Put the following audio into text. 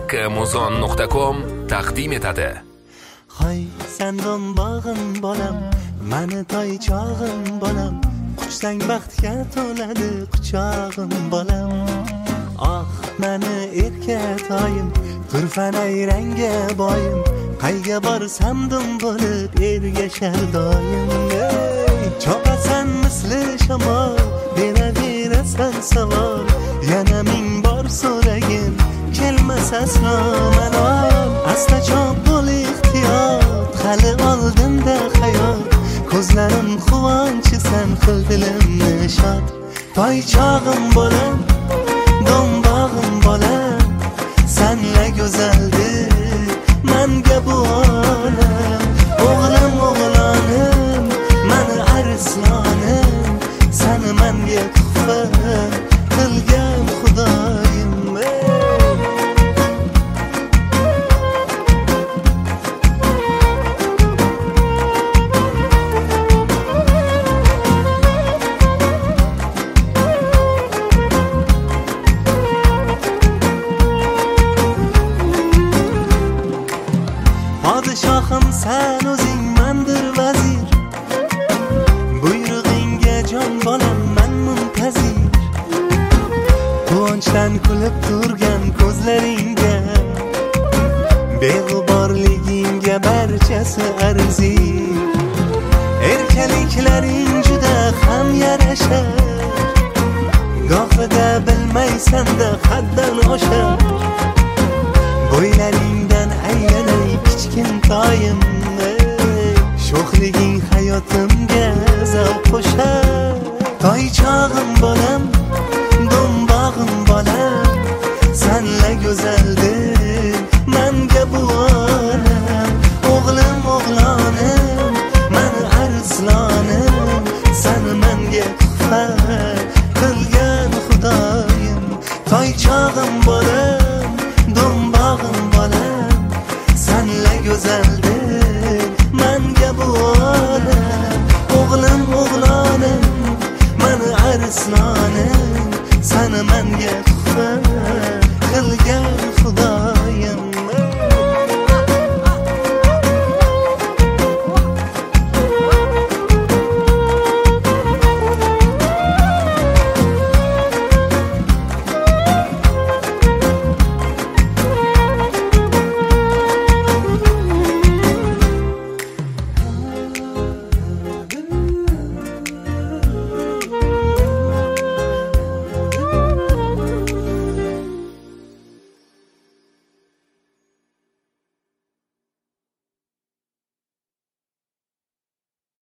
makkmuzon.com taqdim etadi. Hay sendon bağım bolam, mani toychog'im bolam, quchsang baxtga to'ladi quchog'im bolam. Ah mani erkatoyim, turfanay ranga boyim, qayga borsam dum bo'lib ergashar doim. Chopasan misli shamol, beraverasan savol, yana ming bor so'ragin kelmas aslo malol. Asta chop bo'l ehtiyot, hali oldinda hayot, ko'zlarim quvonchi sen qil dilimni shod. Toychog'im bolam, do'mbog'im bolam, senla go'zaldir manga bu olam. O'g'lim o'g'lonim, mani arslonim, seni menga tuhfa qilgan xudoyim. Podshohim sen o'zing mandir vazir, buyrug'ingga jon bolam men muntazir. Quvonchdan kulib turgan ko'zlaringga, beg'uborligingga barchasi arzir. Erkaliklaring juda ham yarashar, gohida bilmaysanda haddan oshar. Bo'ylaringdan aylanay kichkintoyim, sho'xliging hayotimga zavq qo'shar. Toychog'im bolam, do'mbog'im bolam, senla go'zaldir menga bu olam. O'g'lim o'g'lonim, mani arslonim, seni menga tuhfa qilgan xudoyim. Toychog'im bolam,